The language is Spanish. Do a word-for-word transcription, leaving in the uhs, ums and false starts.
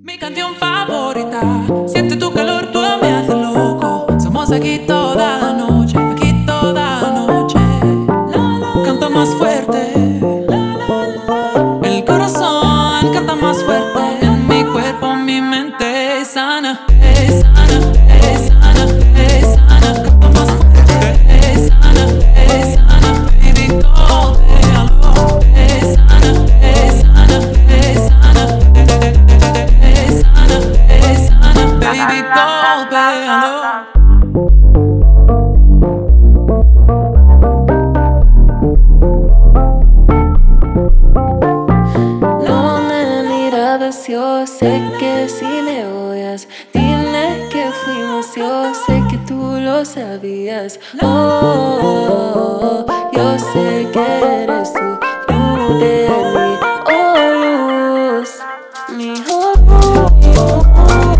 Mi canción favorita, siente tu calor, tú me haces loco. Somos aquí toda la noche, aquí toda la noche. Canta más fuerte, el corazón canta más fuerte. En mi cuerpo, mi mente es sana, es sana, es sana, es sana. Canta más fuerte, es sana, es sana. Baby, todo déjalo. Es sana, es sana, es sana. Es sana, es sana. Baby, todo déjalo. Yo sé que si me odias, dile que fuimos. Yo sé que tú lo sabías. Oh, yo sé que eres tú, luz de mi oh, luz, mi oh, oh, oh.